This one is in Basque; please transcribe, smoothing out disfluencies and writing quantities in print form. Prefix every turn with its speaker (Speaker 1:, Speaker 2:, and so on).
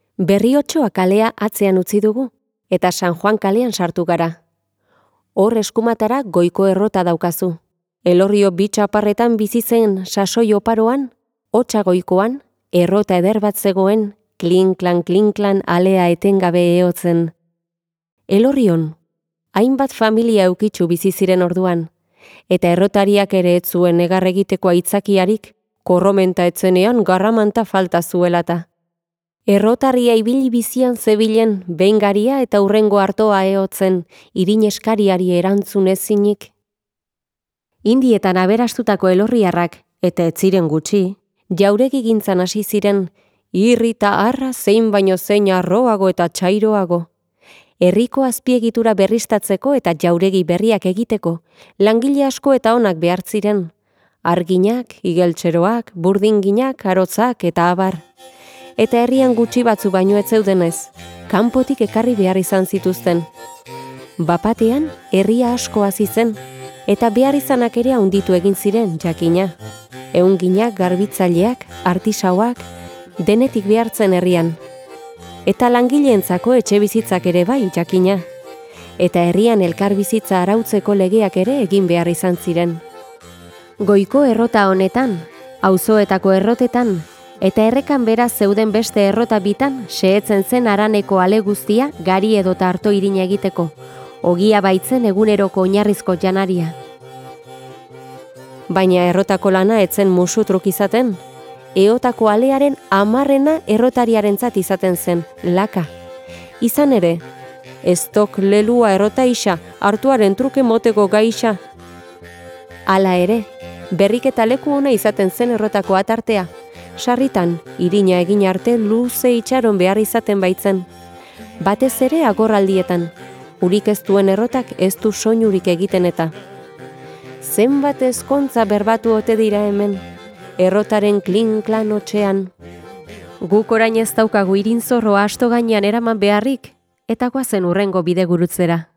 Speaker 1: Berriotxoa kalea atzean utzi dugu, eta San Juan kalean sartu gara. Hor eskumatara goiko errota daukazu. Elorrio bi txaparretan bizi zen sasoi oparoan, hotsa goikoan, errota eder bat zegoen, klinklan alea etengabe ehotzen. Elorrion, hainbat familia eukitzu bizi ziren orduan, eta errotariak ere ez zuen negar egiteko aitzakiarik, korromenta etzenean garramanta falta zuelata. Errotaria ibili bizian zebilen, behingaria eta hurrengo hartoa ehotzen, irin eskariari erantzun ezinik. Indietan aberastutako elorriarrak, eta ez ziren gutxi, jauregi gintzan hasi ziren, irri eta harra zein baino zein arroago eta txairoago. Herriko azpiegitura berriztatzeko eta jauregi berriak egiteko, langile asko eta onak behar ziren. Arginak, igeltxeroak, burdinginak, arotzak eta abar. Eta herrian gutxi batzu baino ez zeudenez, kanpotik ekarri behar izan zituzten. Bapatean, herria asko hasi zen, eta behar izanak ere handitu egin ziren, jakina. Ehunginak, garbitzaileak, artisauak, denetik behartzen herrian. Eta langileentzako etxe bizitzak ere bai, jakina. Eta herrian elkar bizitza arautzeko legeak ere egin behar izan ziren. Goiko errota honetan, auzoetako errotetan, eta errekan beraz zeuden beste errota bitan, xehetzen zen haraneko ale guztia gari edota harto irina egiteko, ogia baitzen eguneroko oinarrizko janaria. Baina errotako lana etzen musutruk izaten, eotako alearen 10 errotariarentzat izaten zen, laka. Izan ere, estok lelua errota isa, hartuaren truke moteko gaixa. Hala ere, berriketa leku ona izaten zen errotako atartea, sarritan, irina egin arte luze itxaron behar izaten baitzen. Batez ere agorraldietan, urik ez duen errotak ez du soinurik egiten eta. Zenbat ezkontza berbatu ote dira hemen, errotaren klinklan hotxean. Guk orain ez daukagu irinzorroa asto gainean eraman beharrik, eta goazen hurrengo bidegurutzera.